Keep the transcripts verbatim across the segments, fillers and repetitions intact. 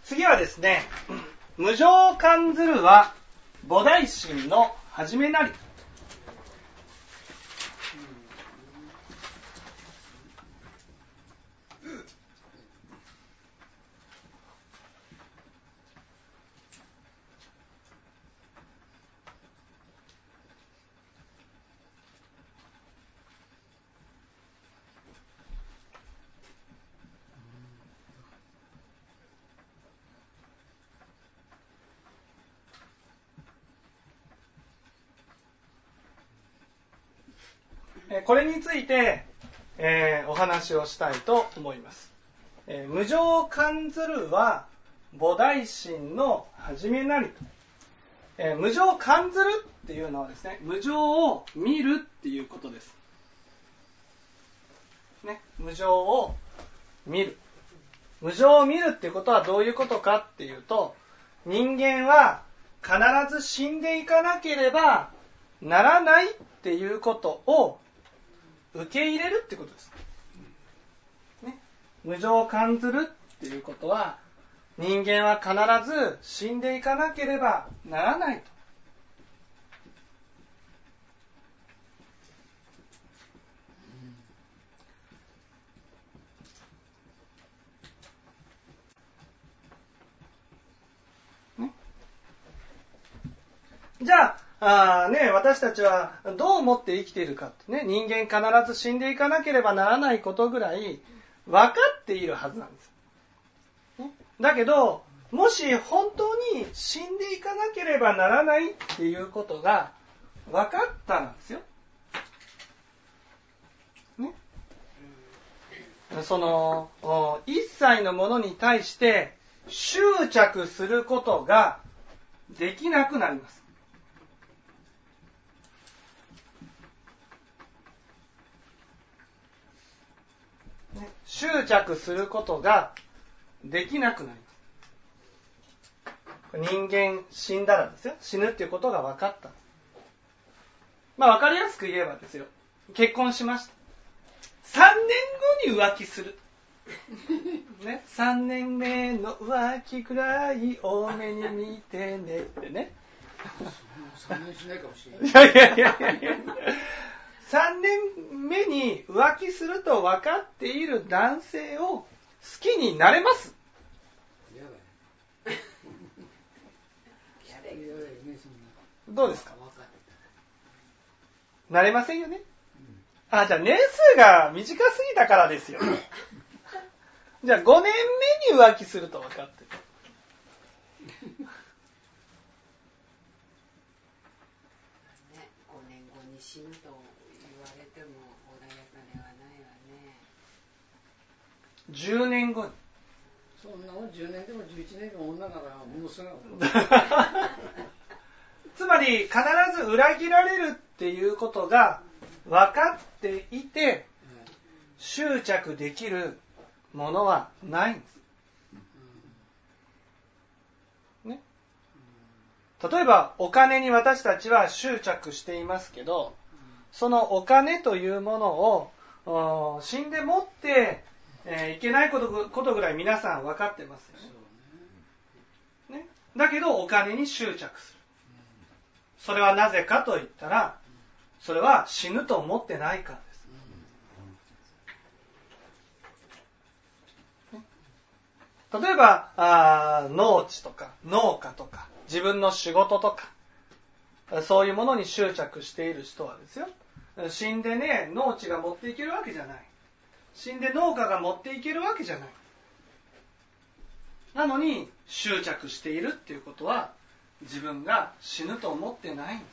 次はですね、無常観ずるは菩提心の始めなり。これについて、えー、お話をしたいと思います。えー、無常観ずるは菩提心の始めなりと。えー、無常観ずるっていうのはですね、無常を見るっていうことです。ね、無常を見る。無常を見るっていうことはどういうことかっていうと、人間は必ず死んでいかなければならないっていうことを受け入れるってことです、ね、無常を観ずるっていうことは、人間は必ず死んでいかなければならないと、ね、じゃああね、私たちはどう思って生きているかって、ね、人間必ず死んでいかなければならないことぐらい分かっているはずなんです、ね、だけどもし本当に死んでいかなければならないっていうことが分かったんですよ、ね、その一切のものに対して執着することができなくなります。執着することができなくなります。人間死んだらですよ、死ぬっていうことが分かった。まあ分かりやすく言えばですよ、結婚しました。さんねんごに浮気する。ね、さんねんめの浮気くらい多めに見てねってね。 さんねんしないかもしれない。 いやいやいやいや。さんねんめに浮気すると分かっている男性を好きになれます？ やだね。 どうですか？なれませんよね。うん、あ、じゃあ年数が短すぎたからですよ。じゃあごねんめに浮気すると分かってる。 ね、ごねんごに死ぬと言われても穏やかではないわね。 じゅうねんごに。 そんなもんじゅうねんでもじゅういちねんでも女ならものすごい。 つまり必ず裏切られるっていうことが分かっていて執着できるものはないんです、ね、例えばお金に私たちは執着していますけど、そのお金というものを死んで持ってえー、いけないこと、ことぐらい皆さん分かってますよね。ね。だけどお金に執着する。それはなぜかと言ったら、それは死ぬと思ってないからです。ね、例えばあ農地とか農家とか自分の仕事とかそういうものに執着している人はですよ、死んでね農地が持っていけるわけじゃない。死んで農家が持っていけるわけじゃない。なのに執着しているっていうことは自分が死ぬと思ってないんです、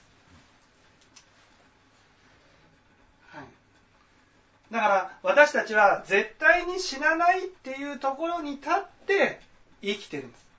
はい、だから私たちは絶対に死なないっていうところに立って生きてるんです。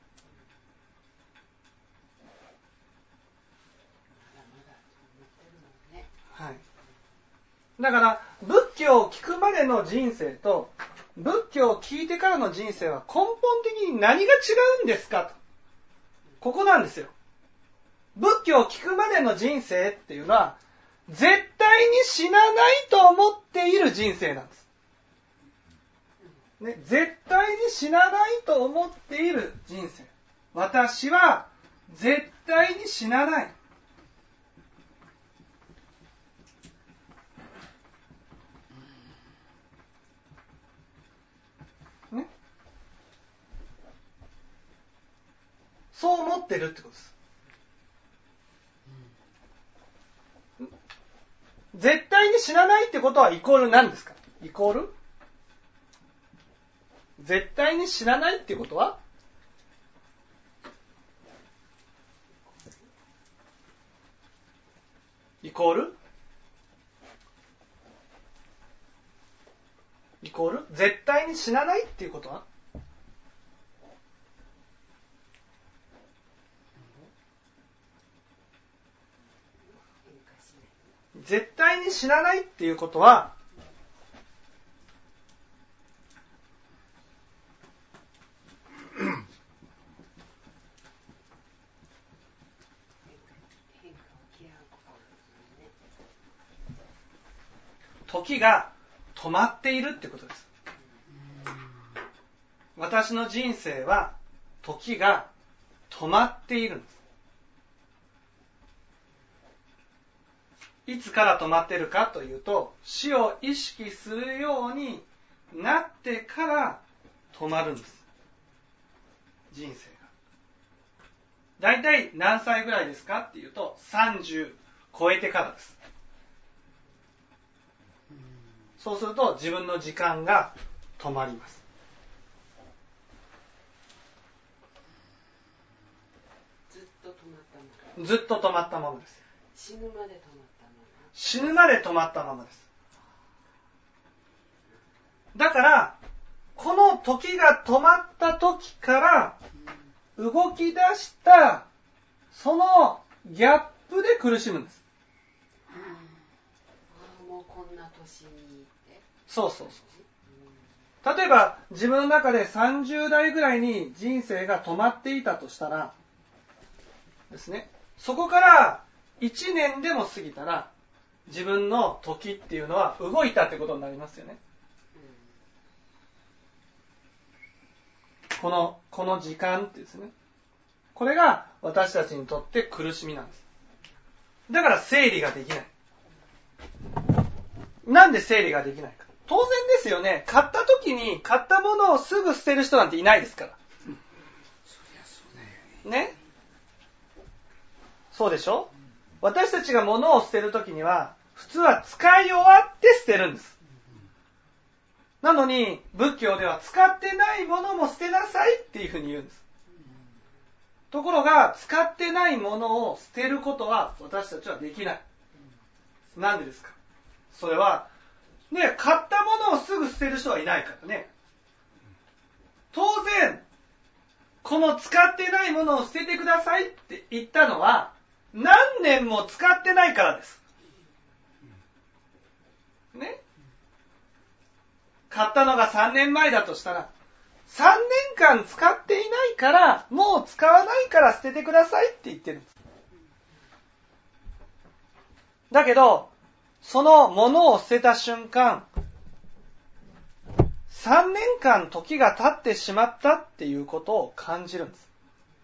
はい、だから仏教を聞くまでの人生と仏教を聞いてからの人生は根本的に何が違うんですかと。ここなんですよ。仏教を聞くまでの人生っていうのは絶対に死なないと思っている人生なんです。 ね、絶対に死なないと思っている人生。私は絶対に死なない。ね、そう思ってるってことです。絶対に死なないってことはイコール何ですか？イコール絶対に死なないってことはイコールイコール絶対に死なないっていうことは絶対に死なないっていうことは時が止まっているってことです。私の人生は時が止まっているんです。いつから止まっているかというと、死を意識するようになってから止まるんです。人生が。だいたい何歳ぐらいですかっていうと、さんじゅう超えてからです。そうすると自分の時間が止まります。 ずっと止まったもの。 ずっと止まったものです。 死ぬまで止まったもの。 死ぬまで止まったままです。だからこの時が止まった時から動き出したそのギャップで苦しむんです。 ああ、もうこんな年にってそうそうそう。例えば自分の中でさんじゅう代ぐらいに人生が止まっていたとしたらですね、そこからいちねんでも過ぎたら自分の時っていうのは動いたってことになりますよね。この、この時間ってですね。これが私たちにとって苦しみなんです。だから整理ができない。なんで整理ができないか。当然ですよね。買った時に買ったものをすぐ捨てる人なんていないですから。ね。そうでしょ？私たちが物を捨てる時には普通は使い終わって捨てるんです。なのに仏教では使ってないものも捨てなさいっていうふうに言うんです。ところが使ってないものを捨てることは私たちはできない。なんでですか？それはね、買ったものをすぐ捨てる人はいないからね。当然この使ってないものを捨ててくださいって言ったのは何年も使ってないからです。ね。買ったのがさんねんまえだとしたらさんねんかん使っていないからもう使わないから捨ててくださいって言ってるんです。だけどそのものを捨てた瞬間さんねんかん時が経ってしまったっていうことを感じるんです。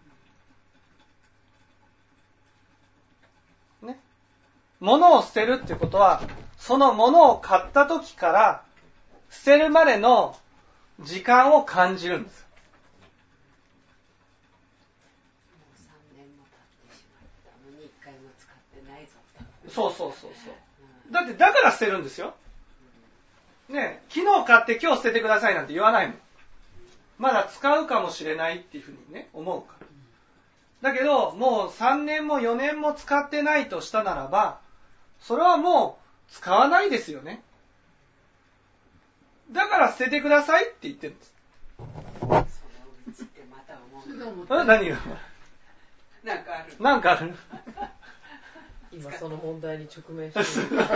ね。物を捨てるっていうことはその物を買った時から捨てるまでの時間を感じるんです。 もうさんねんも経ってしまったのにいっかいも使ってないぞ。 そうそうそうそう。だってだから捨てるんですよ。ね、昨日買って今日捨ててくださいなんて言わないもん。まだ使うかもしれないっていうふうにね、思うから。だけどもうさんねんもよねんも使ってないとしたならば、それはもう使わないですよね。だから捨ててくださいって言ってるんです。 そのうちってまた思う。 あ、何が？ なんかある。 なんかある。 今その問題に直面している。 しっか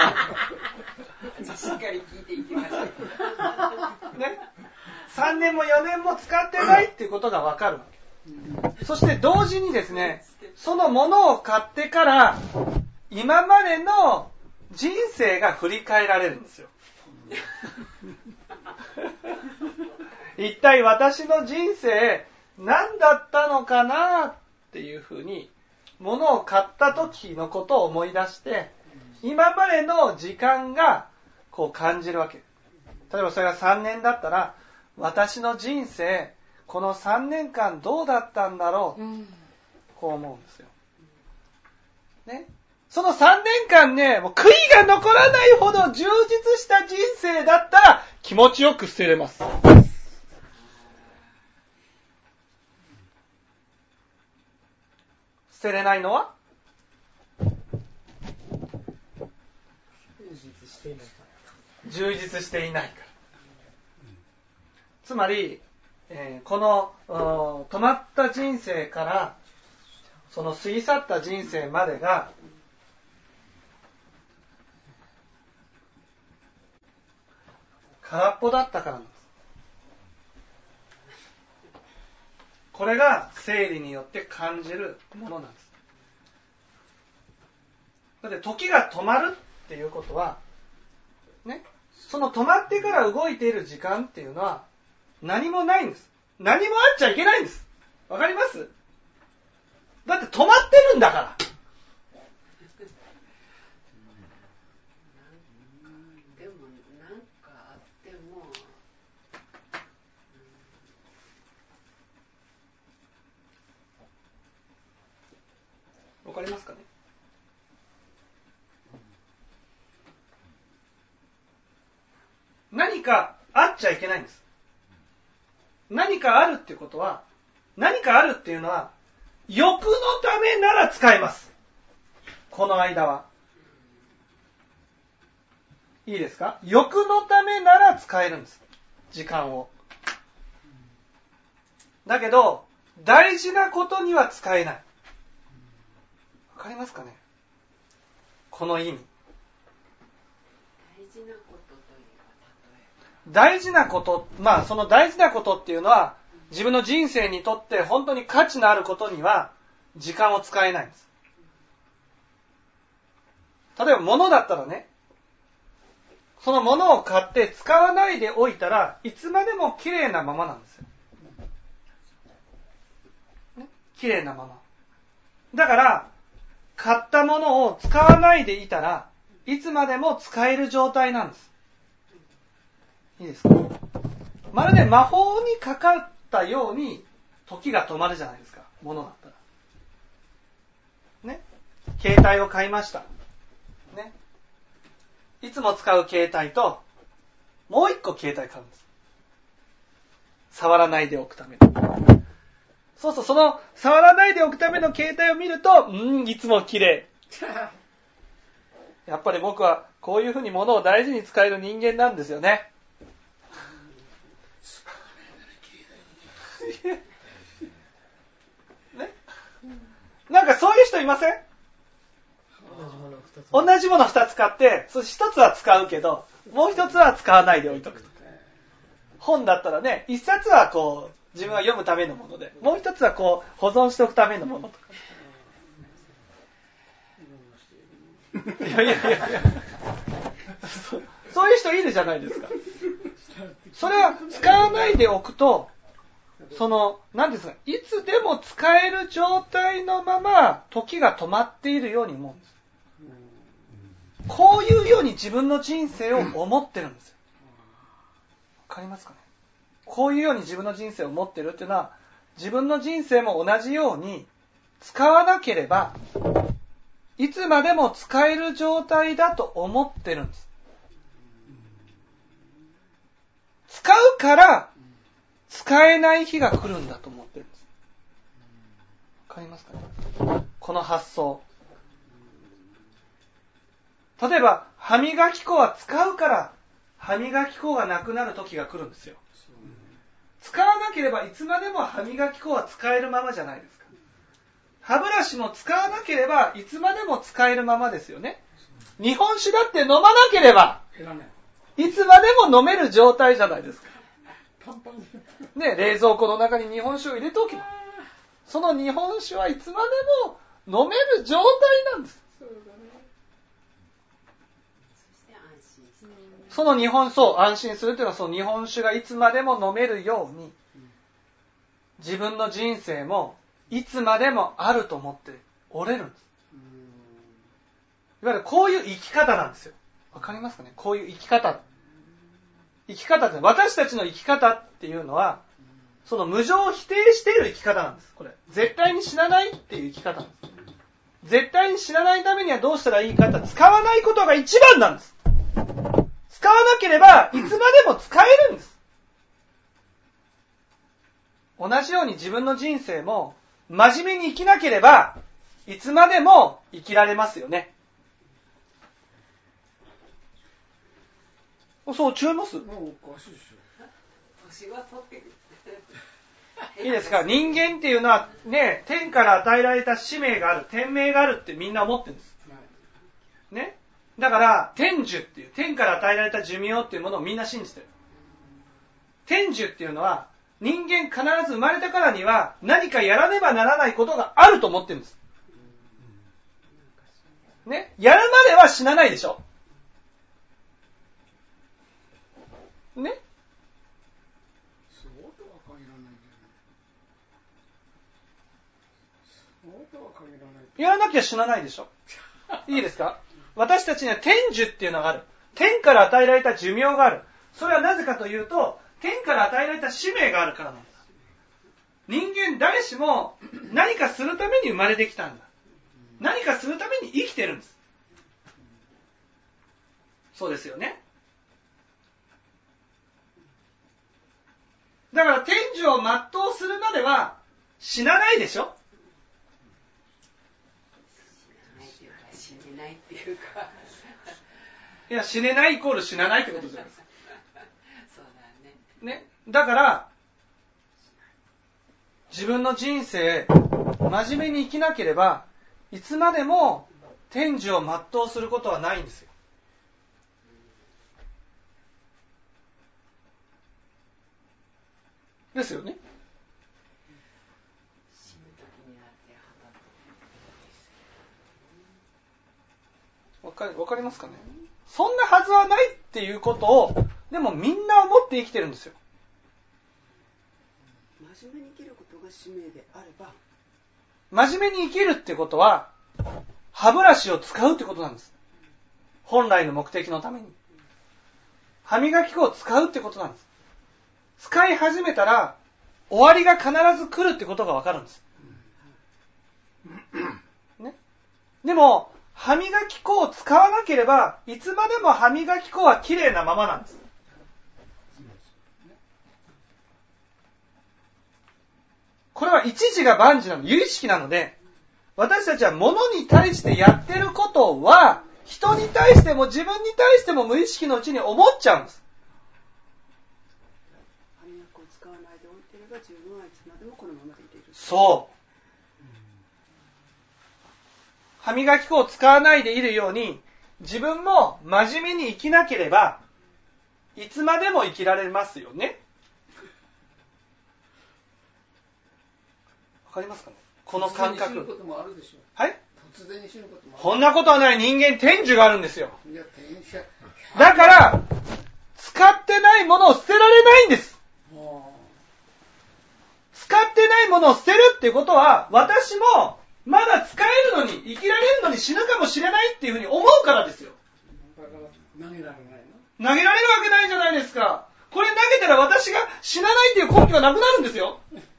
り聞いていきましょう。 ね。さんねんもよねんも使ってないっていうことがわかるわけ。そして同時にですね、そのものを買ってから今までの人生が振り返られるんですよ。 一体私の人生何だったのかなっていうふうに、物を買った時のことを思い出して、今までの時間がこう感じるわけ。例えばそれがさんねんだったら、私の人生、このさんねんかんどうだったんだろう。こう思うんですよ。ね。そのさんねんかんね、もう悔いが残らないほど充実した人生だったら気持ちよく捨てれます。捨てれないのは充実していないから。充実していないから。つまり、えー、この止まった人生からその過ぎ去った人生までが空っぽだったからなんです。これが生理によって感じるものなんです。だって時が止まるっていうことは、ね、その止まってから動いている時間っていうのは何もないんです。何もあっちゃいけないんです。わかります？だって止まってるんだから。 でもなんかあっても、 わかりますかね？何かあっちゃいけないんです。何かあるっていうことは、何かあるっていうのは欲のためなら使えます。この間は。いいですか？欲のためなら使えるんです。時間を。だけど、大事なことには使えない。わかりますかね？この意味。 大事なことというか、例えば。 大事なこと、まあその大事なことっていうのは、自分の人生にとって本当に価値のあることには時間を使えないんです。例えば物だったらね、その物を買って使わないでおいたらいつまでも綺麗なままなんですよ。ね、綺麗なまま。だから買ったものを使わないでいたらいつまでも使える状態なんです。いいですか？まるで魔法にかかったように時が止まるじゃないですか。物だったら。ね。携帯を買いました。ね。いつも使う携帯ともう一個携帯買うんです。触らないでおくための。そうそう、その触らないでおくための携帯を見ると、うーん、いつも綺麗。やっぱり僕はこういうふうに物を大事に使える人間なんですよね。ね、なんかそういう人いません？同じものふたつ買って、そしてひとつは使うけど、もうひとつは使わないで置いとくと。本だったらね、いっさつはこう自分が読むためのもので、もうひとつはこう保存しておくためのものとか。いやいやいやいやそ、そういう人いるじゃないですか。それは使わないでおくと、その何ですか、いつでも使える状態のまま時が止まっているように思うんです。こういうように自分の人生を思ってるんですよ。わかりますかね？こういうように自分の人生を思ってるっていうのは、自分の人生も同じように使わなければいつまでも使える状態だと思ってるんです。使うから使えない日が来るんだと思ってるんです。わかりますかね？この発想。例えば歯磨き粉は使うから歯磨き粉がなくなる時が来るんですよ。使わなければいつまでも歯磨き粉は使えるままじゃないですか。歯ブラシも使わなければいつまでも使えるままですよね。日本酒だって飲まなければいつまでも飲める状態じゃないですか。ね、冷蔵庫の中に日本酒を入れておけば、その日本酒はいつまでも飲める状態なんです。 そして安心してその日本、そう、安心するというのはその日本酒がいつまでも飲めるように、自分の人生もいつまでもあると思っておれるんです。いわゆるこういう生き方なんですよ。わかりますかね？こういう生き方。生き方って、私たちの生き方っていうのは、その無常を否定している生き方なんです。これ。絶対に死なないっていう生き方なんです。絶対に死なないためにはどうしたらいいかって、使わないことが一番なんです。使わなければ、いつまでも使えるんです。同じように自分の人生も、真面目に生きなければ、いつまでも生きられますよね。そう、違います？ もうおかしいでしょ。 年は取ってる。 いいですか？人間っていうのはね、天から与えられた使命がある、天命があるってみんな思ってるんです。ね。だから、天寿っていう、天から与えられた寿命っていうものをみんな信じてる。天寿っていうのは、人間必ず生まれたからには何かやらねばならないことがあると思ってるんです。ね。やるまでは死なないでしょ。ね。 そうとは限らないけどね。そうとは限らない。 やらなきゃ死なないでしょ。いいですか？私たちには天寿っていうのがある。天から与えられた寿命がある。それはなぜかというと、天から与えられた使命があるからなんだ。人間誰しも何かするために生まれてきたんだ。何かするために生きてるんです。そうですよね。だから天寿を全うするまでは死なないでしょ？ 死ねないっていうか。 いや、死ねないイコール死なないってことじゃないですか。 そうだね。 ね。だから、自分の人生、真面目に生きなければ、いつまでも天寿を全うすることはないんですよ。ですよね。 死ぬ時になってわかり、わかりますかね？そんなはずはないっていうことを、でもみんな思って生きてるんですよ。 真面目に生きることが使命であれば、 真面目に生きるってことは、歯ブラシを使うってことなんです。本来の目的のために。歯磨き粉を使うってことなんです。使い始めたら、終わりが必ず来るってことがわかるんです。ね。でも、歯磨き粉を使わなければ、いつまでも歯磨き粉は綺麗なままなんです。これは一時が万事なの、有意識なので、私たちは物に対してやってることは、人に対しても自分に対しても無意識のうちに思っちゃうんです。 歯磨き粉を使わないでおいていれば自分はいつまでもこのままでいれる。 そう。歯磨き粉を使わないでいるように、自分も真面目に生きなければ、いつまでも生きられますよね。わかりますかね？この感覚。 突然に死ぬこともあるでしょ。 はい？ 突然に死ぬこともある。 こんなことはない。人間天寿があるんですよ。 いや、転写。 だから、使ってないものを捨てられないんです。使ってないものを捨てるっていうことは、私もまだ使えるのに、生きられるのに死ぬかもしれないっていうふうに思うからですよ。 だから投げられないの？ 投げられるわけないじゃないですか。これ投げたら私が死なないっていう根拠がなくなるんですよ。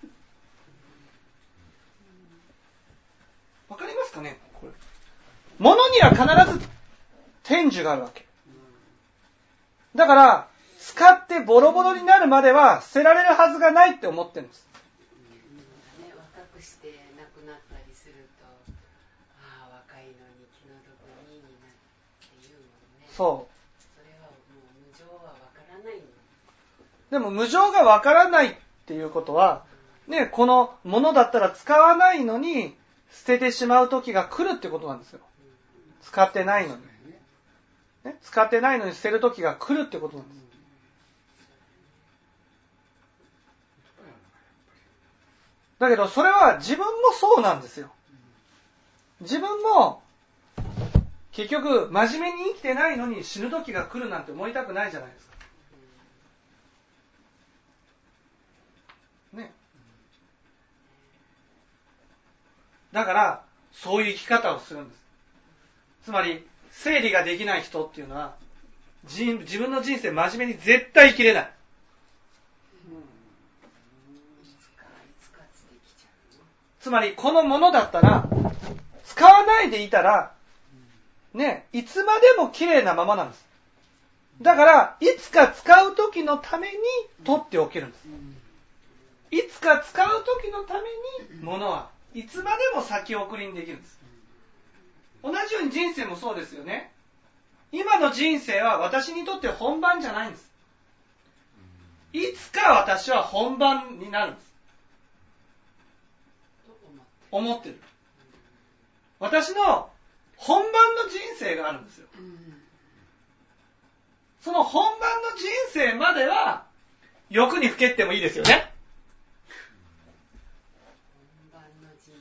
わかりますかね？これ。物には必ず天寿があるわけ。だから、使ってボロボロになるまでは捨てられるはずがないって思ってるんです。 ね、若くして亡くなったりすると、ああ、若いのに気の毒にになって言うもんね。 そう。 それはもう無常はわからないの。 でも無常がわからないっていうことは、ね、このものだったら使わないのに捨ててしまう時が来るってことなんですよ。使ってないのに。ね、使ってないのに捨てる時が来るってことなんです。だけどそれは自分もそうなんですよ。自分も結局真面目に生きてないのに死ぬ時が来るなんて思いたくないじゃないですか。ね。だからそういう生き方をするんです。つまり整理ができない人っていうのは自分の人生真面目に絶対生きれない。つまりこのものだったら使わないでいたらね、いつまでも綺麗なままなんです。だからいつか使う時のために取っておけるんです。いつか使う時のために物はいつまでも先送りにできるんです。同じように人生もそうですよね。今の人生は私にとって本番じゃないんです。いつか私は本番になるんです。思ってる。私の本番の人生があるんですよ。その本番の人生までは欲にふけってもいいですよね。 本番の人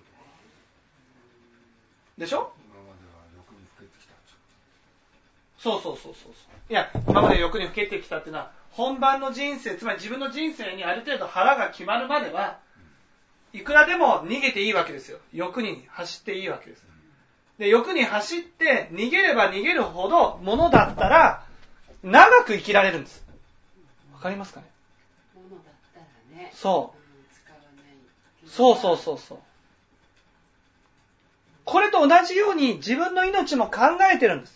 生でしょ？ 今までは欲にふけてきた。 そうそうそうそう。いや、今まで欲にふけてきたっていうのは本番の人生、つまり自分の人生にある程度腹が決まるまではいくらでも逃げていいわけですよ。欲に走っていいわけです。で、欲に走って逃げれば逃げるほどものだったら長く生きられるんです。わかりますかね？ ものだったらね。 そう。 うん、使わない。 そうそうそうそう。これと同じように自分の命も考えてるんです。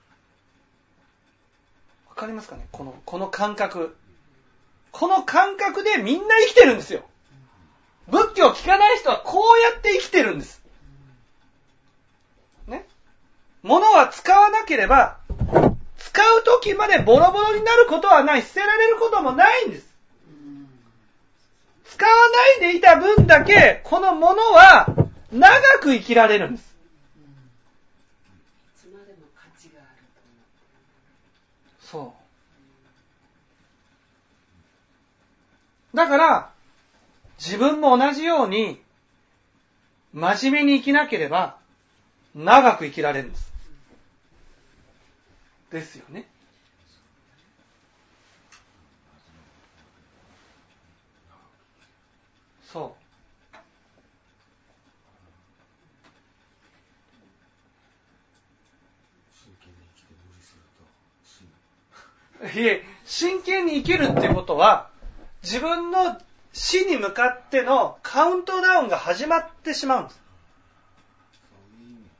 わかりますかね？この、この感覚。この感覚でみんな生きてるんですよ。仏教を聞かない人はこうやって生きてるんです。ね。物は使わなければ、使う時までボロボロになることはない。捨てられることもないんです。使わないでいた分だけ、この物は長く生きられるんです。 いつまでも価値があると思って。そう。だから、自分も同じように、真面目に生きなければ、長く生きられるんです。ですよね。そう。 真剣に生きて無理すると死ぬ。 いえ、真剣に生きるってことは、自分の死に向かってのカウントダウンが始まってしまうんです。 そういう意味はね。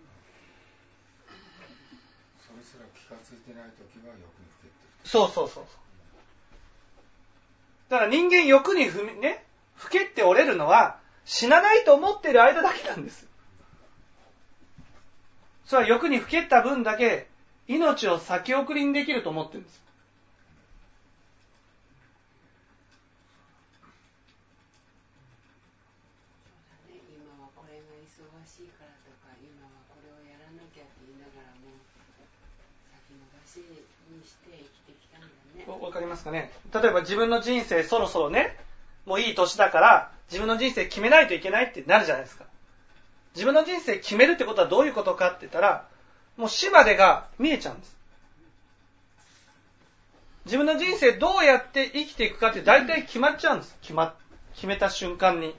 それすら気がついてないときは欲にふけってる。 そうそうそうそう。だから人間欲にふみ、ね、ふけって折れるのは死なないと思っている間だけなんです。それは欲にふけった分だけ命を先送りにできると思ってるんです。 忙しいからとか、今はこれをやらなきゃって言いながらも先延ばしにして生きてきたんだね。 わかりますかね？例えば自分の人生そろそろね、もういい年だから自分の人生決めないといけないってなるじゃないですか。自分の人生決めるってことはどういうことかって言ったら、もう死までが見えちゃうんです。自分の人生どうやって生きていくかって大体決まっちゃうんです。決ま、決めた瞬間に。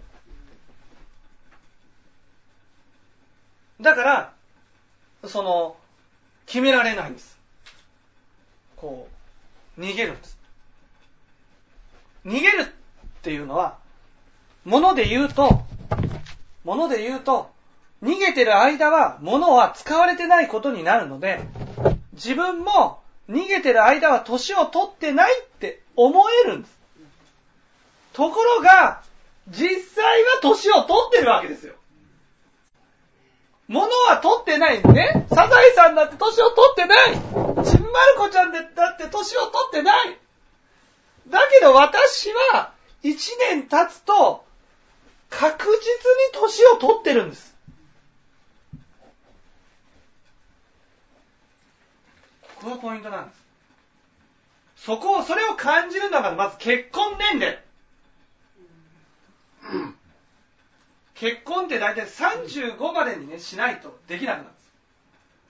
だから、その、決められないんです。こう、逃げるんです。逃げるっていうのは、物で言うと、物で言うと、逃げてる間は物は使われてないことになるので、自分も逃げてる間は年を取ってないって思えるんです。ところが、実際は年を取ってるわけですよ。物は取ってないんでね。サザエさんだって年を取ってない。ちんまる子ちゃんだって年を取ってない。だけど私は一年経つと確実に年を取ってるんです。ここがポイントなんです。そこを、それを感じるのがまず結婚年齢。結婚って大体さんじゅうごまでにね、しないとできなくなるんです。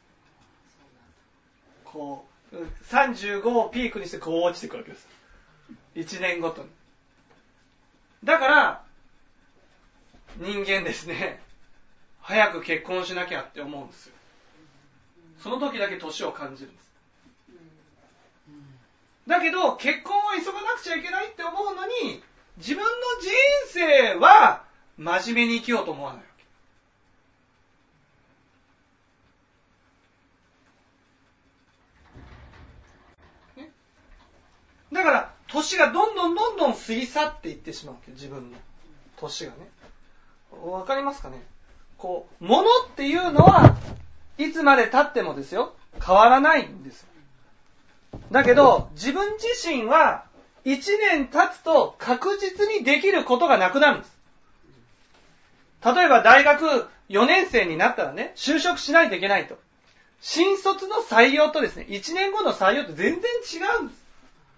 こうさんじゅうごをピークにしてこう落ちていくわけです。いちねんごとに。だから人間ですね、早く結婚しなきゃって思うんですよ。その時だけ年を感じるんです。だけど結婚は急がなくちゃいけないって思うのに、自分の人生は真面目に生きようと思わないわけ、ね、だから年がどんどんどんどん過ぎ去っていってしまうわけ。自分の年がね、わかりますかね。こう物っていうのはいつまで経ってもですよ、変わらないんですよ。だけど自分自身はいちねん経つと確実にできることがなくなるんです。例えば大学よねん生になったらね、就職しないといけないと。新卒の採用とですね、いちねんごの採用って全然違うんです。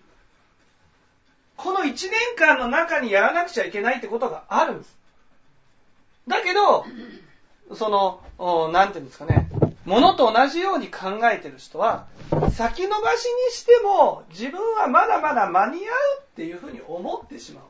このいちねんかんの中にやらなくちゃいけないってことがあるんです。だけど、その、なんていうんですかね、ものと同じように考えてる人は、先延ばしにしても自分はまだまだ間に合うっていうふうに思ってしまう。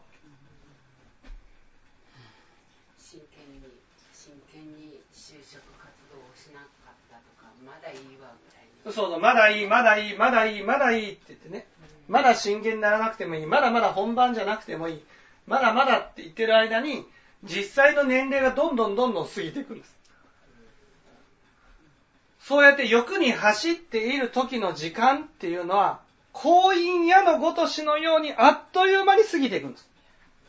真剣に真剣に就職活動をしなかったとか、まだいいわぐらいに。 そうそう、まだいいまだいいまだいいまだいいって言ってね、まだ真剣にならなくてもいい、まだまだ本番じゃなくてもいい、まだまだって言ってる間に実際の年齢がどんどんどんどん過ぎていくんです。そうやって欲に走っている時の時間っていうのは、光陰矢のごとしのようにあっという間に過ぎていくんです。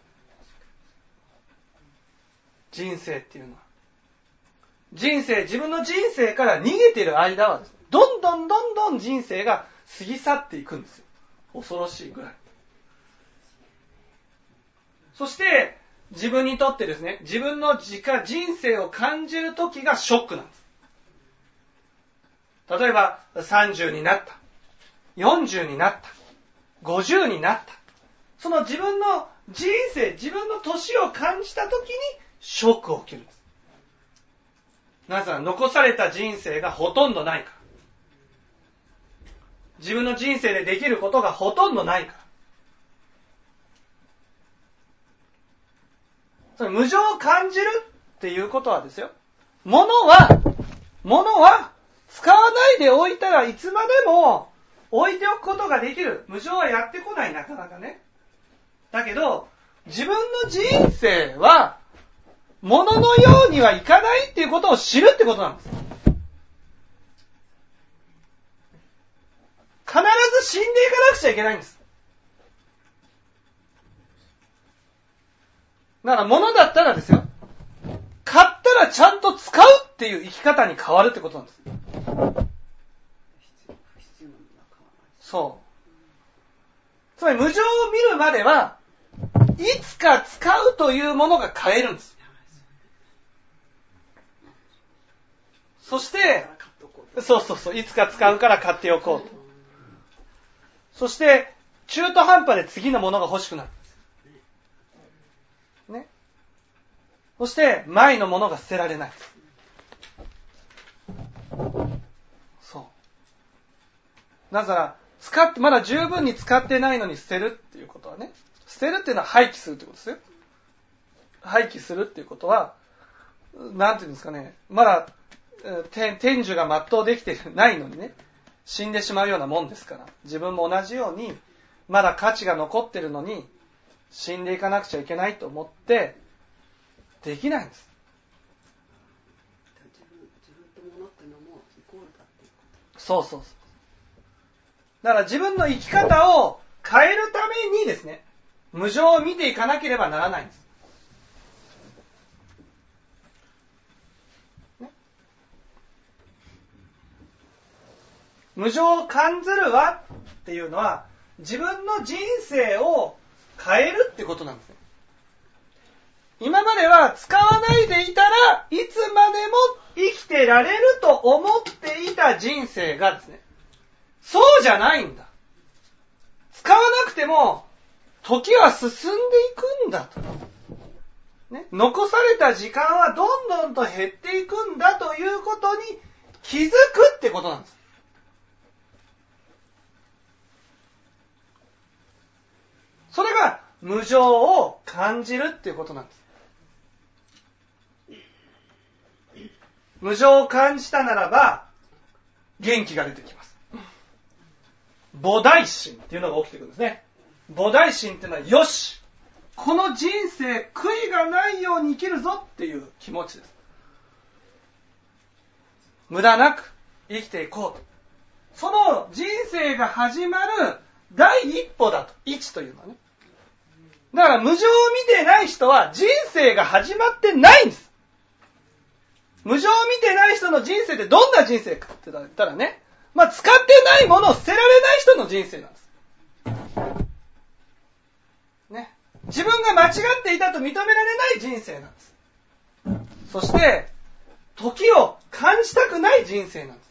人生っていうのは。人生、自分の人生から逃げている間はですね、どんどんどんどん人生が過ぎ去っていくんですよ。恐ろしいぐらい。そして、自分にとってですね、自分の自家人生を感じる時がショックなんです。例えばさんじゅうになった、よんじゅうになった、ごじゅうになった。その自分の人生、自分の年を感じたときにショックが起きるんです。なぜなら残された人生がほとんどないから。自分の人生でできることがほとんどないから。それ無常を感じるっていうことはですよ。物は、物は使わないでおいたらいつまでも置いておくことができる。無常はやってこない、なかなかね。だけど、自分の人生は、物のようにはいかないっていうことを知るってことなんです。必ず死んでいかなくちゃいけないんです。だから物だったらですよ、買ったらちゃんと使うっていう生き方に変わるってことなんです。そう。つまり無常を見るまでは、いつか使うというものが買えるんです。そして、そうそうそう、いつか使うから買っておこうと。そして、中途半端で次のものが欲しくなるんです。ね。そして、前のものが捨てられない。そう。なぜなら、使って、まだ十分に使ってないのに捨てるっていうことはね、捨てるっていうのは廃棄するってことですよ。廃棄するっていうことは、なんていうんですかね、まだ、天寿が全うできてないのにね、死んでしまうようなもんですから、自分も同じように、まだ価値が残ってるのに、死んでいかなくちゃいけないと思って、できないんです。 自分、自分と物っていうのもイコールだっていうこと。 そうそうそう。だから自分の生き方を変えるためにですね、無常を見ていかなければならないんです。ね、無常を感ずるわっていうのは、自分の人生を変えるってことなんですね。今までは使わないでいたらいつまでも生きてられると思っていた人生がですね、そうじゃないんだ。使わなくても時は進んでいくんだと、ね。残された時間はどんどんと減っていくんだということに気づくってことなんです。 それが無常を感じるっていうことなんです。無常を感じたならば元気が出てきます。菩提心っていうのが起きてくるんですね。菩提心っていうのは、よし、この人生悔いがないように生きるぞっていう気持ちです。無駄なく生きていこうと。その人生が始まる第一歩だと。一というのはね。だから無常を見てない人は人生が始まってないんです。無常を見てない人の人生ってどんな人生かって言ったらね、まあ使ってないものを捨てられない人の人生なんです。ね。自分が間違っていたと認められない人生なんです。そして、時を感じたくない人生なんです。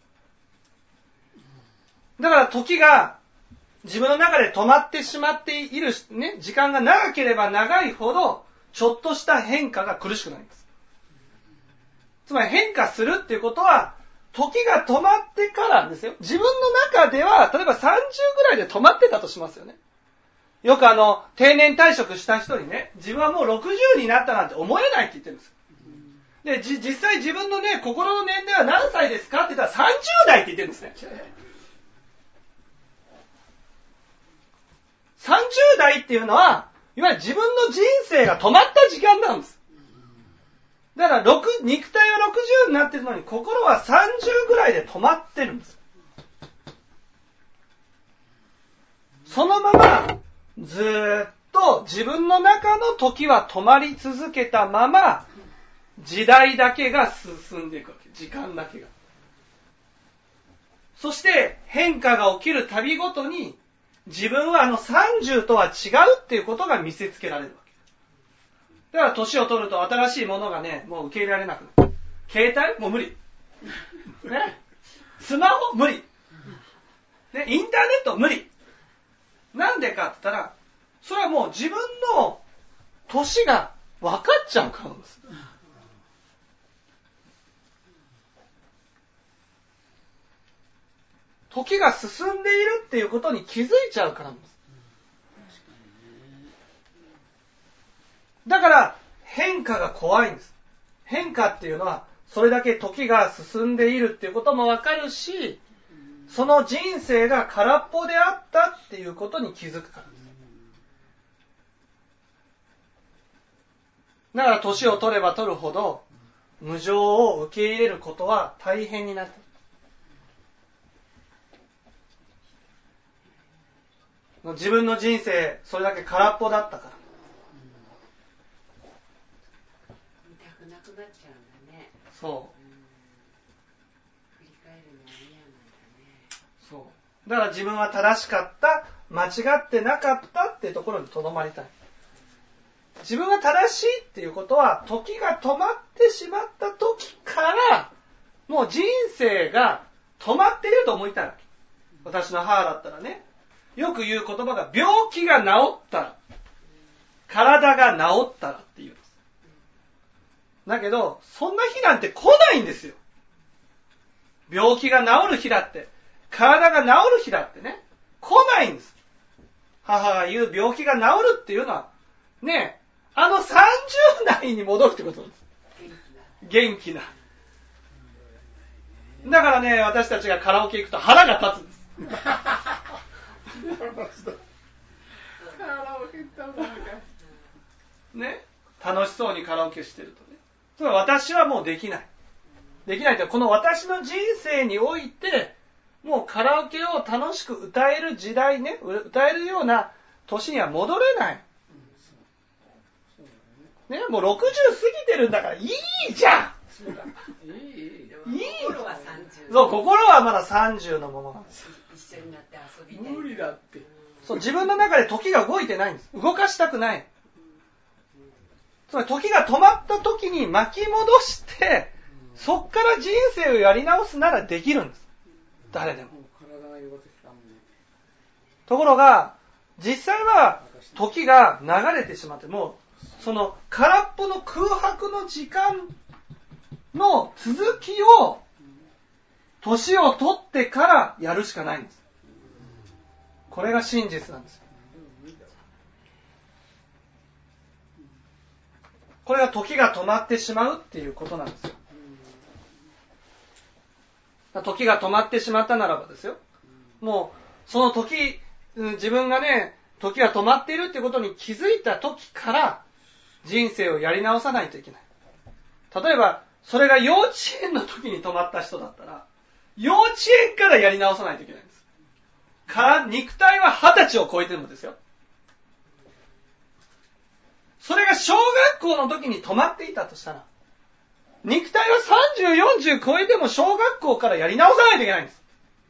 だから時が自分の中で止まってしまっている、ね、時間が長ければ長いほど、ちょっとした変化が苦しくなります。つまり変化するっていうことは、時が止まってからですよ。自分の中では、例えばさんじゅうぐらいで止まってたとしますよね。よくあの、定年退職した人にね、自分はもうろくじゅうになったなんて思えないって言ってるんですよ。で、じ、実際自分のね、心の年齢は何歳ですかって言ったらさんじゅう代って言ってるんですね。さんじゅう代っていうのは、いわゆる自分の人生が止まった時間なんです。だからろく、肉体はろくじゅうになってるのに心はさんじゅうぐらいで止まってるんです。そのままずーっと自分の中の時は止まり続けたまま時代だけが進んでいくわけ。時間だけが。そして変化が起きるたびごとに自分はあのさんじゅうとは違うっていうことが見せつけられるわけ。だから年を取ると新しいものがね、もう受け入れられなくなる。携帯もう無理。ね。スマホ無理。ね。インターネット無理。なんでかって言ったら、それはもう自分の年が分かっちゃうからなんです。時が進んでいるっていうことに気づいちゃうからなんです。だから変化が怖いんです。変化っていうのはそれだけ時が進んでいるっていうこともわかるし、その人生が空っぽであったっていうことに気づくからです。だから年を取れば取るほど無常を受け入れることは大変になっている。自分の人生それだけ空っぽだったから。 見たくなくなっちゃうんだね。 そう。 うん、振り返るのは嫌なんだね。 そう。だから自分は正しかった、間違ってなかったっていうところにとどまりたい。自分が正しいっていうことは、時が止まってしまった時から、もう人生が止まっていると思いたいわけ。私の母だったらね、よく言う言葉が、病気が治ったら、体が治ったらって言うんです。だけど、そんな日なんて来ないんですよ。病気が治る日だって、体が治る日だってね、来ないんです。母が言う病気が治るっていうのは、ね、あのさんじゅう代に戻るってことなんです。元気な。だからね、私たちがカラオケ行くと腹が立つんです。ね、楽しそうにカラオケしてるとね。それは私はもうできない。できないというか、この私の人生において、もうカラオケを楽しく歌える時代ね、歌えるような年には戻れない。ね、もうろくじゅう過ぎてるんだからいいじゃん。いい。 心はさんじゅう。 そう、心はまださんじゅうのものなんです。 一緒になって遊びたい。 無理だって。 そう、自分の中で時が動いてないんです。動かしたくない。つまり時が止まった時に巻き戻して、そっから人生をやり直すならできるんです。誰でも。ところが、実際は時が流れてしまって、もう、その空っぽの空白の時間の続きを、年を取ってからやるしかないんです。これが真実なんですよ。 これが時が止まってしまうっていうことなんですよ。時が止まってしまったならばですよ。もう、その時、自分がね、時が止まっているっていうことに気づいた時から、人生をやり直さないといけない。例えば、それが幼稚園の時に止まった人だったら、幼稚園からやり直さないといけないんです。から、肉体は二十歳を超えてもですよ。それが小学校の時に止まっていたとしたら、肉体はさんじゅう、よんじゅう超えても小学校からやり直さないといけないんです。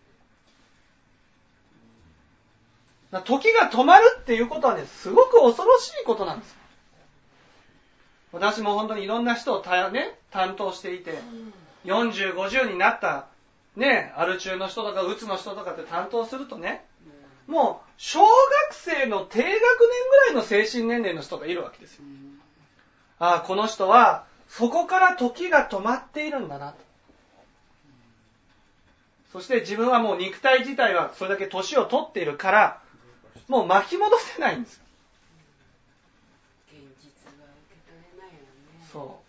だから時が止まるっていうことはね、すごく恐ろしいことなんです。私も本当にいろんな人をた、ね、担当していて、よんじゅう、ごじゅうになった、ね、アル中の人とかうつの人とかって担当するとね、もう小学生の低学年ぐらいの精神年齢の人がいるわけですよ。ああ、この人はそこから時が止まっているんだなと。そして自分はもう肉体自体はそれだけ年を取っているから、もう巻き戻せないんですよ。 現実は受け取れないよね。 そう。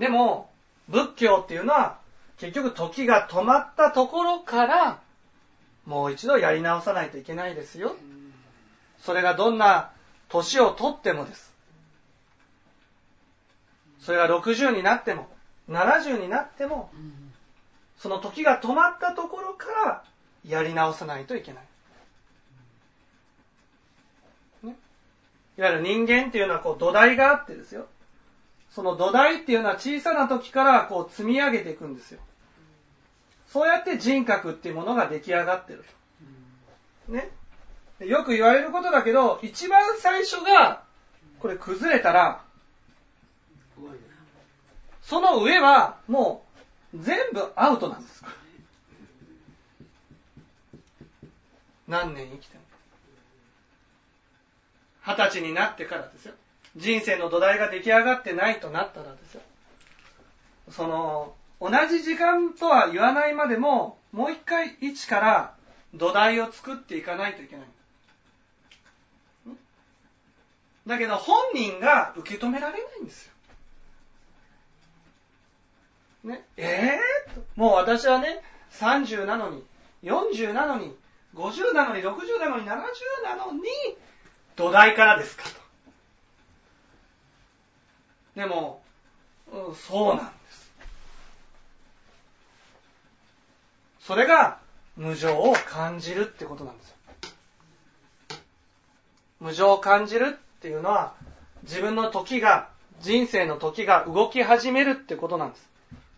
でも、仏教っていうのは、結局時が止まったところから、もう一度やり直さないといけないですよ。それがどんな年を取ってもです。それがろくじゅうになっても、ななじゅうになっても、その時が止まったところからやり直さないといけない。ね、いわゆる人間っていうのはこう土台があってですよ。その土台っていうのは小さな時からこう積み上げていくんですよ。そうやって人格っていうものが出来上がってると。ね。よく言われることだけど、一番最初がこれ崩れたら、その上はもう全部アウトなんです。何年生きても。二十歳になってからですよ。人生の土台が出来上がってないとなったらですよ。その、同じ時間とは言わないまでも、もう一回一から土台を作っていかないといけない。だけど本人が受け止められないんですよ。ね、えーと、もう私はね、さんじゅうなのに、よんじゅうなのに、ごじゅうなのに、ろくじゅうなのに、ななじゅうなのに、土台からですかと。でも、うん、そうなんです。それが無常を感じるってことなんですよ。無常を感じるっていうのは、自分の時が、人生の時が動き始めるってことなんです。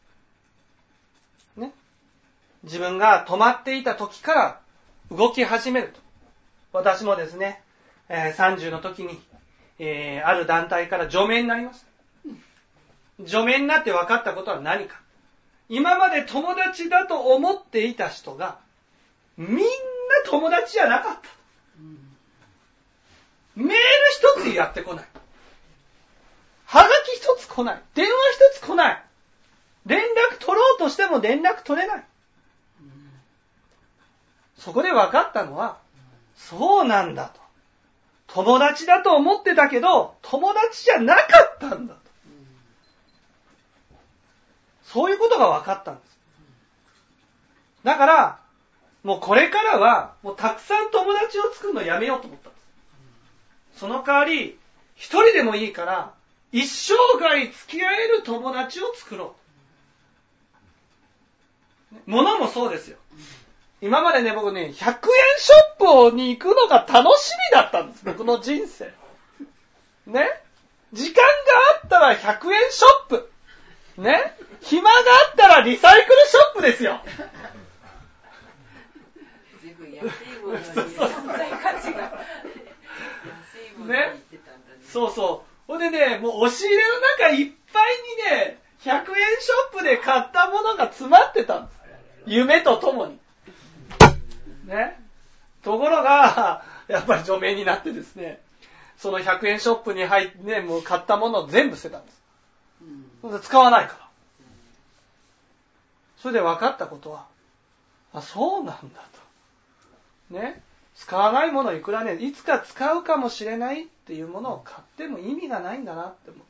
ね。自分が止まっていた時から動き始めると。私もですね、えー、さんじゅうの時に、えー、ある団体から除名になりました。除名になって分かったことは何か。今まで友達だと思っていた人が、みんな友達じゃなかった。メール一つやってこない。はがき一つ来ない。電話一つ来ない。連絡取ろうとしても連絡取れない。そこで分かったのは、そうなんだと。友達だと思ってたけど、友達じゃなかったんだと。そういうことが分かったんです。だから、もうこれからは、もうたくさん友達を作るのやめようと思ったんです。その代わり、一人でもいいから、一生涯付き合える友達を作ろう。物もそうですよ。今までね、僕ね、ひゃくえんショップに行くのが楽しみだったんです。僕の人生。ね。時間があったらひゃくえんショップ。ね。暇があったらリサイクルショップですよ。 随分安いものに存在価値が。安いものに行ってたんだね。 そうそう。ほんでね、もう押し入れの中いっぱいにね、ひゃくえんショップで買ったものが詰まってたんです。夢とともに。ね。ところが、やっぱり除名になってですね、そのひゃくえんショップに入ってね、もう買ったものを全部捨てたんです。うん、使わないから。それで分かったことは、あ、そうなんだと。ね。使わないものいくらね、いつか使うかもしれないってっていうものを買っても意味がないんだなって思った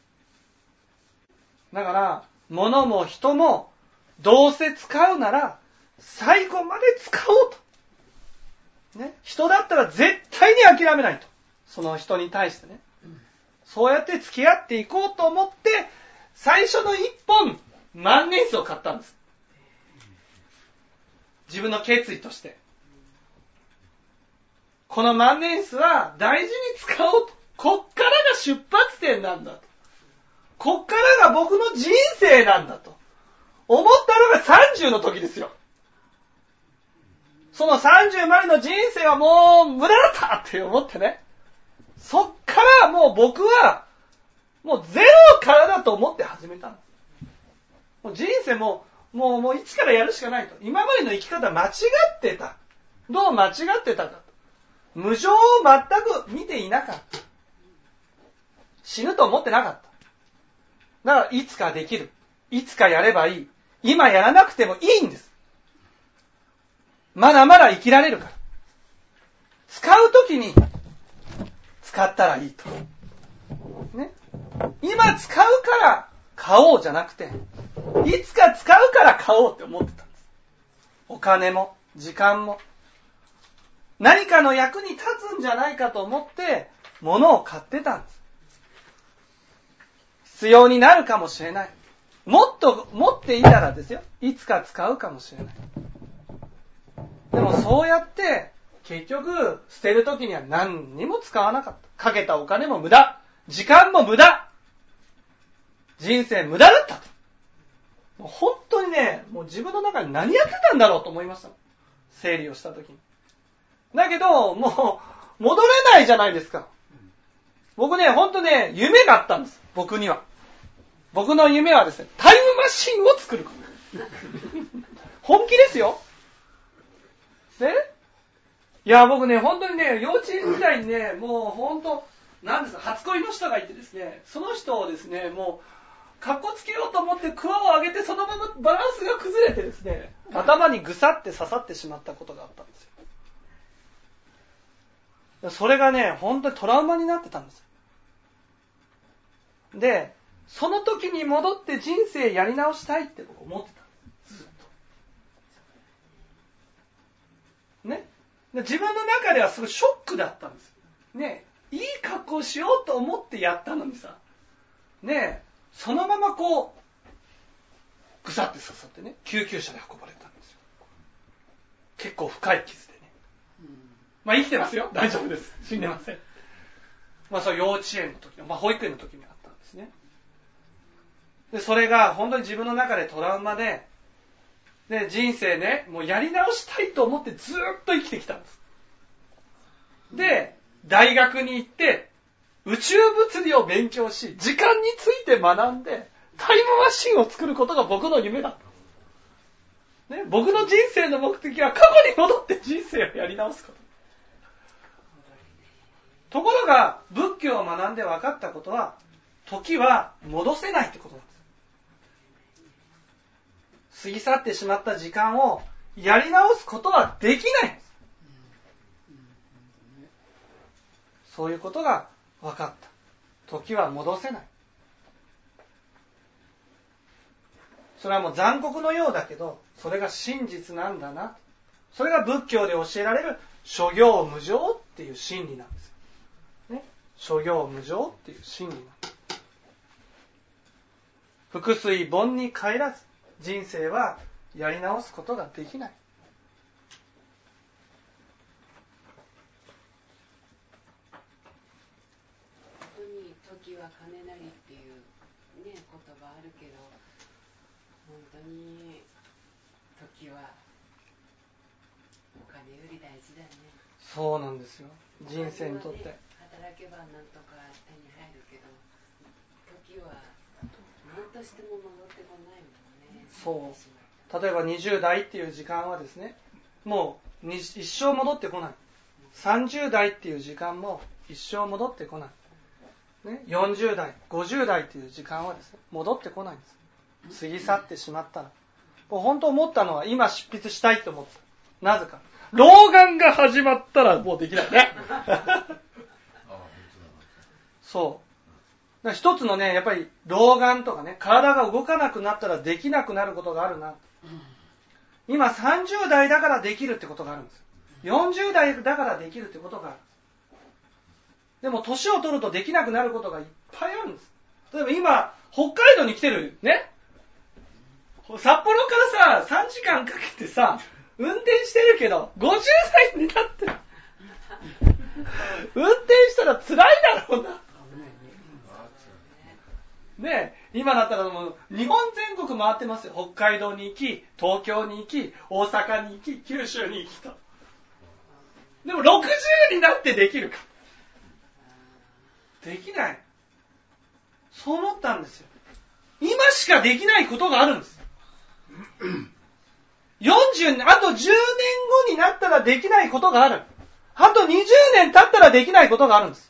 。だから物も人もどうせ使うなら最後まで使おうと、ね、人だったら絶対に諦めないと、その人に対してね、そうやって付き合っていこうと思って最初の一本万年筆を買ったんです。自分の決意として、この万年筆は大事に使おうと、こっからが出発点なんだと、こっからが僕の人生なんだと思ったのがさんじゅうの時ですよ。そのさんじゅうまでの人生はもう無駄だったって思ってね、そっからもう僕はもうゼロからだと思って始めたんです。もう人生ももうもう一からやるしかないと。今までの生き方間違ってた。どう間違ってたかと。無常を全く見ていなかった。死ぬと思ってなかった。だからいつかできる。いつかやればいい。今やらなくてもいいんです。まだまだ生きられるから。使うときに使ったらいいと。ね。今使うから買おうじゃなくて、いつか使うから買おうって思ってたんです。お金も時間も何かの役に立つんじゃないかと思って物を買ってたんです。必要になるかもしれない。もっと持っていたらですよ、いつか使うかもしれない。でもそうやって結局捨てるときには何にも使わなかった。かけたお金も無駄、時間も無駄、人生無駄だったと。もう本当にね、もう自分の中に何やってたんだろうと思いました。整理をしたときに。だけどもう戻れないじゃないですか。僕ね、本当ね、夢があったんです。僕には。僕の夢はですね、タイムマシンを作ること。本気ですよ。ね？いや、僕ね、本当にね、幼稚園時代にね、もう本当、なんですか、初恋の人がいてですね、その人をですね、もう、かっこつけようと思ってクワを上げて、そのままバランスが崩れてですね、頭にぐさって刺さってしまったことがあったんですよ。それがね、本当にトラウマになってたんです。で、その時に戻って人生やり直したいって僕思ってたんです。ずっと。ね。で、自分の中ではすごいショックだったんです。ね。いい格好しようと思ってやったのにさ。ね。そのままこう、ぐさって刺さってね、救急車で運ばれたんですよ。結構深い傷でね。まあ生きてますよ。大丈夫です。死んでません。まあそう幼稚園の時、まあ保育園の時にあったんですね。で、それが本当に自分の中でトラウマで、で、人生ね、もうやり直したいと思ってずーっと生きてきたんです。で、大学に行って、宇宙物理を勉強し、時間について学んで、タイムマシンを作ることが僕の夢だった。ね、僕の人生の目的は過去に戻って人生をやり直すこと。ところが、仏教を学んで分かったことは、時は戻せないってことなんです。過ぎ去ってしまった時間をやり直すことはできないんです。そういうことが分かった。時は戻せない。それはもう残酷のようだけど、それが真実なんだな。それが仏教で教えられる諸行無常っていう真理なんです。ね、諸行無常っていう真理なんです。覆水盆に帰らず、人生はやり直すことができない。 本当に時は金なりっていうね、言葉あるけど、本当に時はお金より大事だね。 そうなんですよ。人生にとって、ね、 働けばなんとか手に入るけど、時は何としても戻ってこないもんね。 そう。例えばにじゅう代っていう時間はですね、もう一生戻ってこない。さんじゅう代っていう時間も一生戻ってこない。ね、よんじゅう代、ごじゅう代っていう時間はですね、戻ってこないんです。過ぎ去ってしまったら。もう本当思ったのは今執筆したいと思った。なぜか。老眼が始まったらもうできないね。 そう。だから一つのね、やっぱり老眼とかね、体が動かなくなったらできなくなることがあるな。今さんじゅう代だからできるってことがあるんです。よんじゅう代だからできるってことがある。でも年を取るとできなくなることがいっぱいあるんです。例えば今、北海道に来てるね。札幌からさ、さんじかんかけてさ、運転してるけど、ごじゅう代になって運転したら辛いだろうな。ねえ、今だったらもう日本全国回ってますよ。北海道に行き、東京に行き、大阪に行き、九州に行きと。でもろくじゅうになってできるか。できない。そう思ったんですよ。今しかできないことがあるんです。よんじゅう、あとじゅうねんごになったらできないことがある。あとにじゅうねん経ったらできないことがあるんです。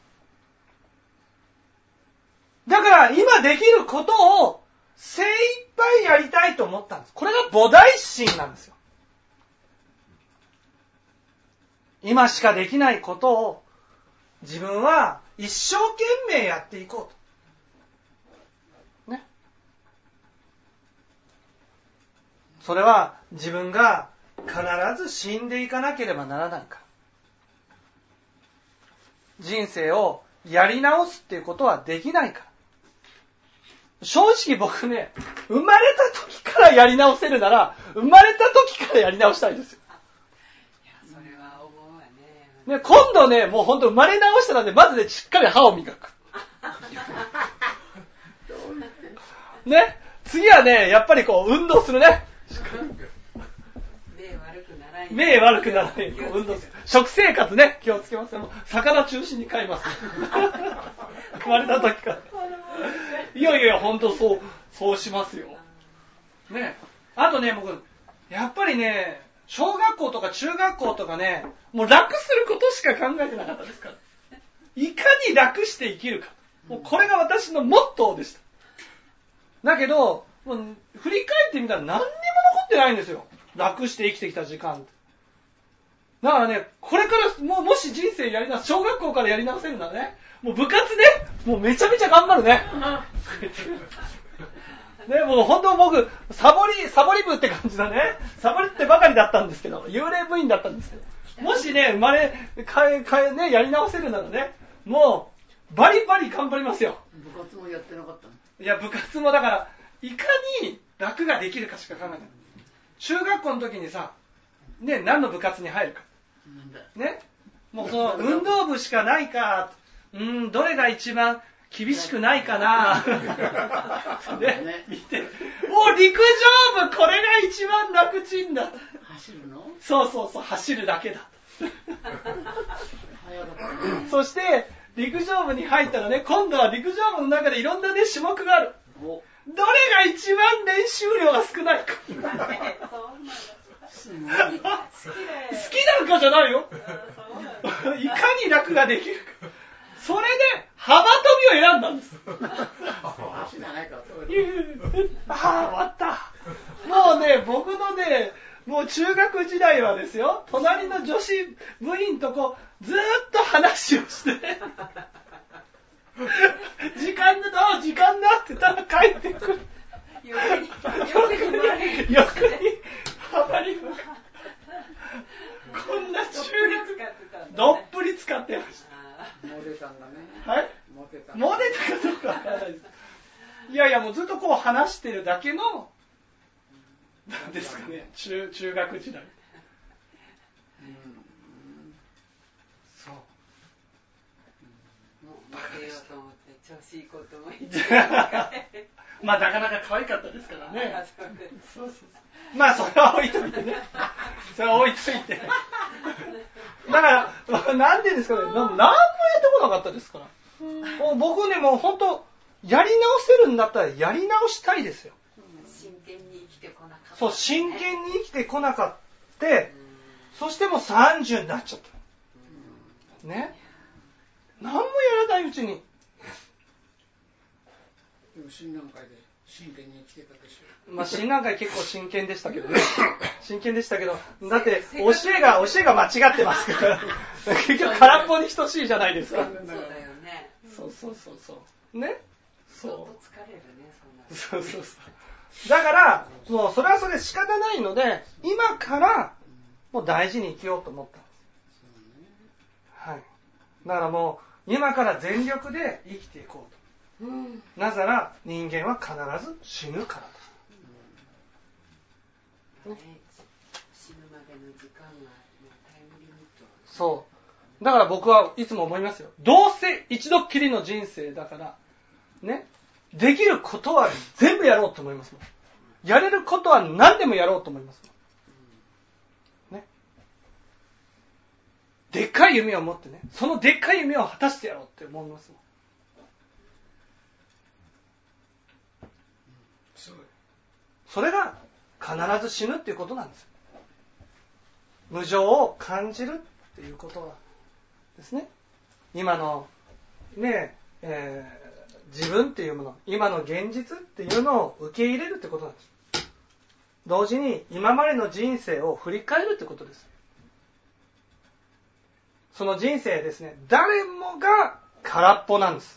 だから今できることを精一杯やりたいと思ったんです。これが菩提心なんですよ。今しかできないことを自分は一生懸命やっていこうと。ね。それは自分が必ず死んでいかなければならないから。人生をやり直すっていうことはできないから。正直僕ね、生まれた時からやり直せるなら、生まれた時からやり直したいですよ。 いや、それは思うわね。 ね、今度ね、もう本当生まれ直したらね、まずね、しっかり歯を磨く。ね、次はね、やっぱりこう、運動するね。 目悪くならない。 目悪くならない。運動する。食生活ね、気をつけますよ。もう魚中心に飼います。生まれた時から。いやいや、本当そう、そうしますよ。ね。あとね、僕、やっぱりね、小学校とか中学校とかね、もう楽することしか考えてなかったですから。いかに楽して生きるか。もうこれが私のモットーでした。だけど、もう振り返ってみたら何にも残ってないんですよ。楽して生きてきた時間って。だからね、これからもうもし人生やり直す、小学校からやり直せるならね、もう部活ね、もうめちゃめちゃ頑張るね。ね、もう本当僕、サボり、サボり部って感じだね。サボりってばかりだったんですけど、幽霊部員だったんですけど、もしね、生まれ、変え、変えね、やり直せるならね、もう、バリバリ頑張りますよ。 部活もやってなかったの？ いや、部活もだから、いかに楽ができるかしか考えない。中学校の時にさ、ね、何の部活に入るか。 なんだ。 ね、もうその運動部しかないか、うーん、どれが一番厳しくないかな。ね、見て、お、陸上部、これが一番楽ちんだ。 走るの？ そうそうそう、走るだけだ。 早かったね。 そして陸上部に入ったらね、今度は陸上部の中でいろんなね種目がある。 お、 どれが一番練習量が少ないか。 すごい。 好きなんかじゃないよ。いかに楽ができるか。それで幅跳びを選んだんです。 足長いからそういうああ、終わった。もうね、僕のね、もう中学時代はですよ、隣の女子部員とこうずーっと話をして、時間だ、時間だってただ帰ってくる。 欲に、欲に生まれる。 欲に幅に向かこんな中学どっぷり使ってました。 モテたんだね。 はい。 モテた。 モテたかどうかわからないです。いやいや、もうずっとこう話してるだけの、なんですかね、中、中学時代。 うん。 そう。 もうモテようと思って調子いいことも言ってまあなかなか可愛かったですからね。 あそうです。 そうそうそう。まあそれは置いといてね。それは置いといて。だから、なんでですかね、何もやってこなかったですから。僕ね、もう本当、やり直せるんだったらやり直したいですよ。 真剣に生きてこなかった、ね。 そう、真剣に生きてこなかった。そしてもうさんじゅうになっちゃった。ね。何もやらないうちに。 でも新南会で真剣に生きてたでしょ。 まあ新南会結構真剣でしたけどね。真剣でしたけど、だって教えが教えが間違ってますから。結局空っぽに等しいじゃないですか。 そうだよね。 そうそうそうそうそうね、 ちょっとそ疲れるね、 うそんなそうそうそうだからもうそれはそれで仕方ないので、今からもう大事に生きようと思ったんです。はい。だからもう今から全力で生きていこうと。 うん。 なぜなら人間は必ず死ぬからだ。 ね、死ぬまでの時間がもうタイムリミット。 そう。だから僕はいつも思いますよ。どうせ一度っきりの人生だから、ね。できることは全部やろうと思いますもん。やれることは何でもやろうと思いますもん。ね。でっかい夢を持ってね、そのでっかい夢を果たしてやろうって思いますもん。 すごい。 それが必ず死ぬっていうことなんですよ。無常を感じるっていうことはですね、今のね、えー、自分っていうもの、今の現実っていうのを受け入れるってことなんです。同時に今までの人生を振り返るってことです。その人生ですね、誰もが空っぽなんです。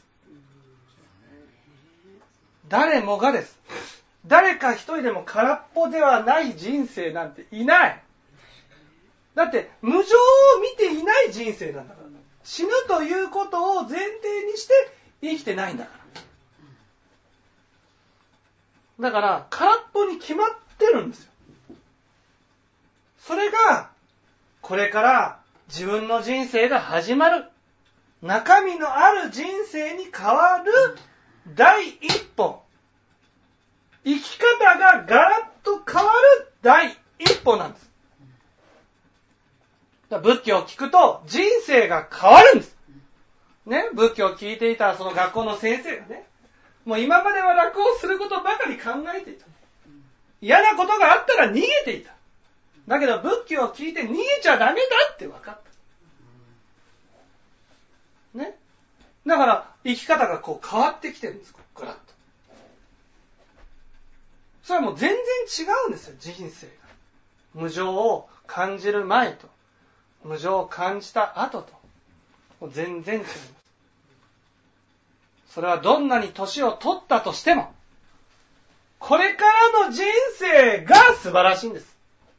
誰もがです。誰か一人でも空っぽではない人生なんていない。だって無常を見ていない人生なんだから。死ぬということを前提にして生きてないんだから。だから空っぽに決まってるんですよ。それがこれから自分の人生が始まる、中身のある人生に変わる第一歩、生き方がガラッと変わる第一歩なんです。仏教を聞くと人生が変わるんです。ね、仏教を聞いていたその学校の先生がね、もう今までは楽をすることばかり考えていた。嫌なことがあったら逃げていた。だけど仏教を聞いて逃げちゃダメだって分かった。ね。だから生き方がこう変わってきてるんです。ガラッと。それはもう全然違うんですよ、人生が。無常を感じる前と、無常を感じた後と、もう全然違います。それはどんなに年を取ったとしても、これからの人生が素晴らしいんです。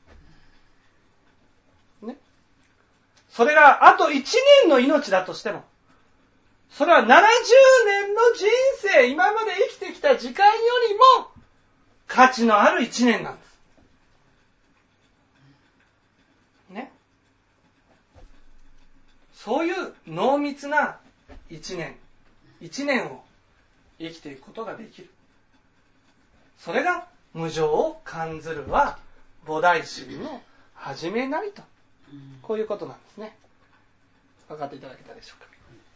ね。それがあといちねんの命だとしても、それはななじゅうねんの人生、今まで生きてきた時間よりも価値のあるいちねんなんです。ね。そういう濃密ないちねん、いちねんを生きていくことができる。それが無常を感ずるは菩提心の始めなりと、こういうことなんですね。分かっていただけたでしょうか。